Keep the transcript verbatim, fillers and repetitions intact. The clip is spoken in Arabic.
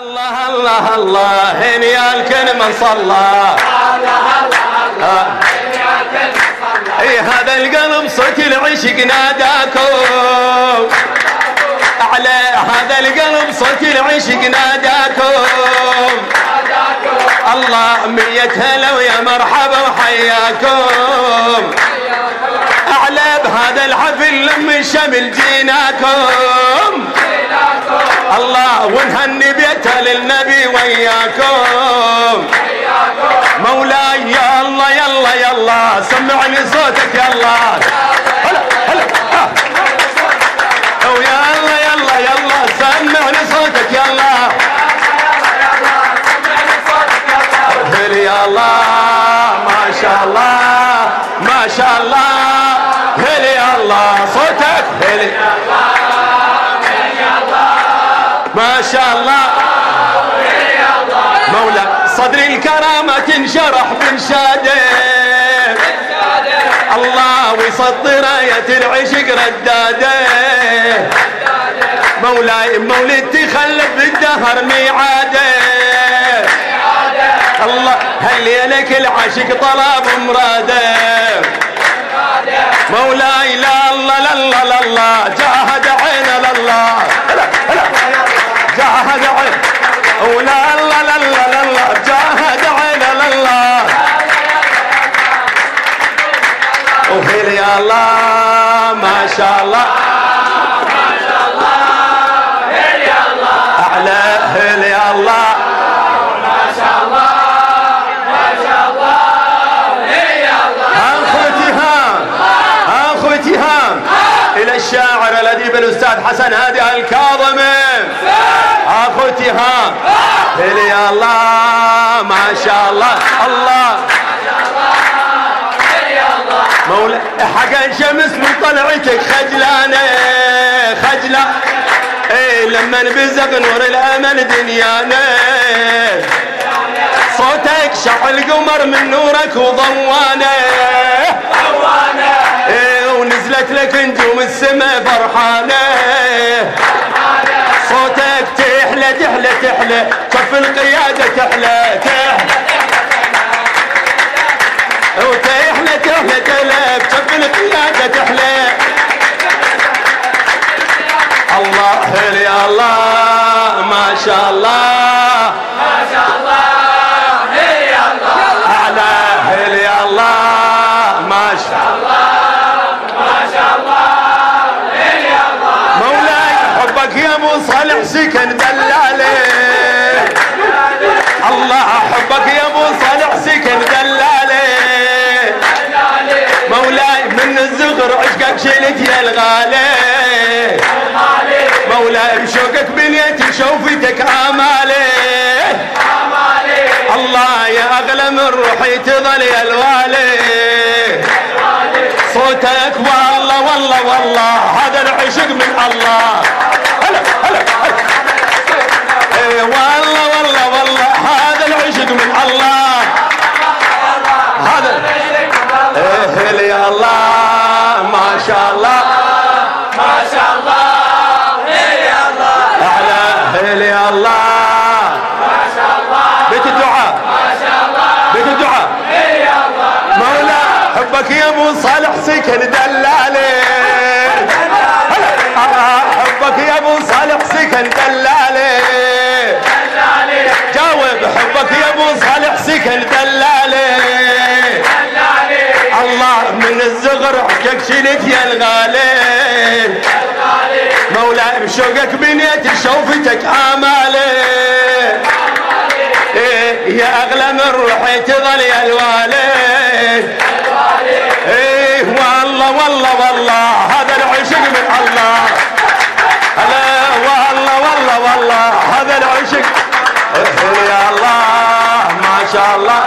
الله الله الله يا الكل من صلى. الله الله يا الكل من صلى. اي هذا القلب صوت العشق ناداكم على هذا القلب صوت العشق ناداكم. الله مية هلا ويا مرحبا وحياكم أعلى بهذا الحفل لم الشمل جيناكم. الله ونهني بيته للنبي وياكم. مولاي يا الله يلا يلا سمعني صوتك يلا. هلا هلا ويا الله يلا يلا سمعني صوتك يلا. هلي يا الله ما شاء الله ما شاء الله. هلي يا الله صوتك هلي ما شاء الله. مولا صدر الكرامة تنشرح بنشاده الله ويصدر راية العشق رداده. مولاي مولد تخلف بالدهر ميعاده. الله هالليلة كل عاشق طلب مراده. مولاي لا الله لا الله لا الله جاهد عينه لله جاهد عينه ولا الله لا الله لا الله جاهد عينه لله. وهل يا الله ما شاء الله ما شاء الله. هل يا الله أعلى هل يا الله ما شاء الله ما شاء الله. هل يا الله أخوتي هام أخوتي هام إلى الشاعر الأديب الأستاذ حسن هادي الكاظمي. أخوتي هام هل يا الله ما شاء الله. الله مولا حق الشمس من طلعتك خجلانه خجلة ايه لما نبزق نور الامل دنيانا. صوتك شعل قمر من نورك وضوانه ايه ونزلت لك نجوم السماء فرحانه. صوتك تحلى تحلى تحلى كف القياده تحلى تحلى وتحلى تحلى تحلى بشف القيادة تحلى. الله هل يا الله ما شاء الله ما شاء الله. هل يا الله أعلى هل يا الله ما شاء الله ما شاء الله. هل يا الله مولاي حبك يا ابو صالح سكن دلالي. الله حبك يا ابو صالح سكن دلالي. مولاي من الزغر عشقك شلت يا الغالي. مولاي بشوقك بنيت شوفتك امالي. الله يا اغلى من روحي تظل يا الوالي. صوتك والله والله والله هذا العشق من الله. هلا هلا اي والله والله والله هذا العشق من الله. هذا هل يا الله ما شاء الله ما شاء الله. هل يا الله أعلى هل يا الله ما شاء الله. بيت الدعاء ما شاء الله بيت الدعاء. هل يا الله مولا حبك يا ابو صالح سكن دلالي. حبك يا ابو صالح سكن دلالي. جاوب حبك يا ابو صالح سكن دلالي. الله من الزغر حقك شلت يا الغالي. مولاي بشوقك بنيت شوفتك امالي. إيه يا اغلى من روحي تظل يا الوالي. ايه والله والله والله هذا العشق من الله. هلا والله والله والله هذا العشق. يا الله ما شاء الله